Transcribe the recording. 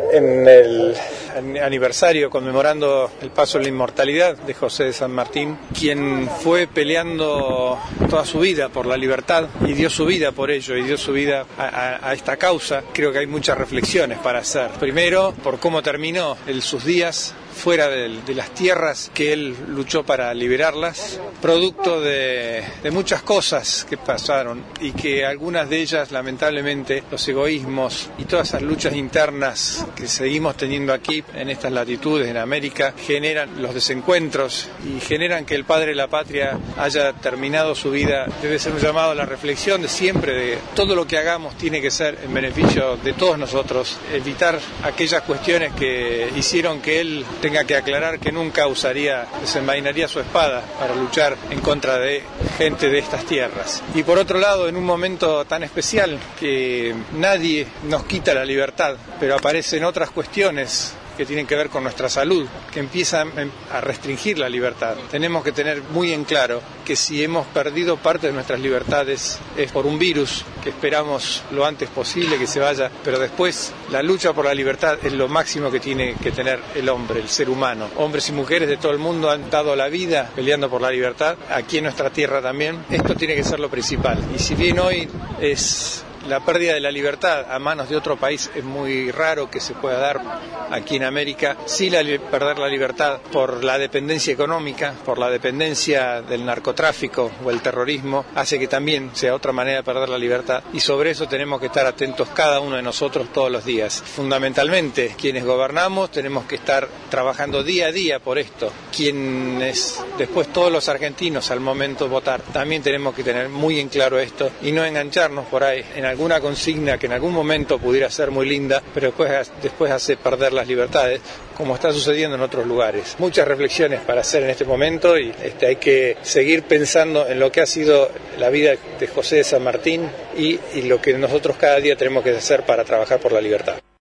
en el aniversario conmemorando el paso a la inmortalidad de José de San Martín, quien fue peleando toda su vida por la libertad y dio su vida por ello y dio su vida a esta causa. Creo que hay muchas reflexiones para hacer. Primero, por cómo terminó sus días fuera de las tierras que él luchó para liberarlas, producto de muchas cosas que pasaron y que algunas de ellas, lamentablemente, los egoísmos y todas esas luchas internas que seguimos teniendo aquí en estas latitudes, en América, generan los desencuentros y generan que el padre de la patria haya terminado su vida. Debe ser un llamado a la reflexión de siempre, de todo lo que hagamos tiene que ser en beneficio de todos nosotros, evitar aquellas cuestiones que hicieron que él tenga que aclarar que nunca desenvainaría su espada para luchar en contra de gente de estas tierras. Y por otro lado, en un momento tan especial que nadie nos quita la libertad, pero aparecen otras cuestiones que tienen que ver con nuestra salud, que empiezan a restringir la libertad. Tenemos que tener muy en claro que si hemos perdido parte de nuestras libertades es por un virus que esperamos lo antes posible que se vaya, pero después la lucha por la libertad es lo máximo que tiene que tener el hombre, el ser humano. Hombres y mujeres de todo el mundo han dado la vida peleando por la libertad, aquí en nuestra tierra también. Esto tiene que ser lo principal. Y si bien hoy es la pérdida de la libertad a manos de otro país, es muy raro que se pueda dar aquí en América. Sí, perder la libertad por la dependencia económica, por la dependencia del narcotráfico o el terrorismo, hace que también sea otra manera de perder la libertad. Y sobre eso tenemos que estar atentos cada uno de nosotros todos los días. Fundamentalmente, quienes gobernamos tenemos que estar trabajando día a día por esto. Quienes después todos los argentinos al momento de votar, también tenemos que tener muy en claro esto y no engancharnos por ahí en alguna consigna que en algún momento pudiera ser muy linda, pero después hace perder las libertades, como está sucediendo en otros lugares. Muchas reflexiones para hacer en este momento y hay que seguir pensando en lo que ha sido la vida de José de San Martín y lo que nosotros cada día tenemos que hacer para trabajar por la libertad.